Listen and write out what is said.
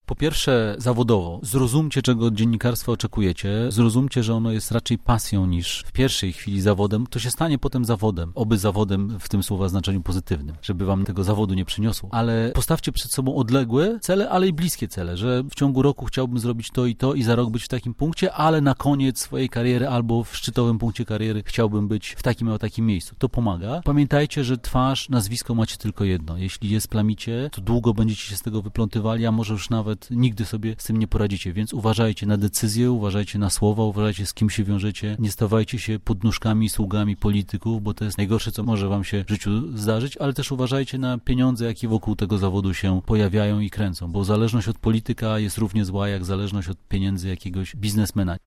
Po pierwsze, zawodowo. Zrozumcie, czego od dziennikarstwa oczekujecie. Zrozumcie, że ono jest raczej pasją niż w pierwszej chwili zawodem. To się stanie potem zawodem. Oby zawodem w tym słowa znaczeniu pozytywnym, żeby wam tego zawodu nie przyniosło. Ale postawcie przed sobą odległe cele, ale i bliskie cele, że w ciągu roku chciałbym zrobić to i za rok być w takim punkcie, ale na koniec swojej kariery albo w szczytowym punkcie kariery chciałbym być w takim a takim miejscu. To pomaga. Pamiętajcie, że twarz, nazwisko macie tylko jedno. Jeśli je splamicie, to długo będziecie się z tego wyplątywali, a może już nawet nigdy sobie z tym nie poradzicie, więc uważajcie na decyzje, uważajcie na słowa, uważajcie, z kim się wiążecie, nie stawajcie się podnóżkami, sługami polityków, bo to jest najgorsze, co może wam się w życiu zdarzyć, ale też uważajcie na pieniądze, jakie wokół tego zawodu się pojawiają i kręcą, bo zależność od polityka jest równie zła, jak zależność od pieniędzy jakiegoś biznesmena.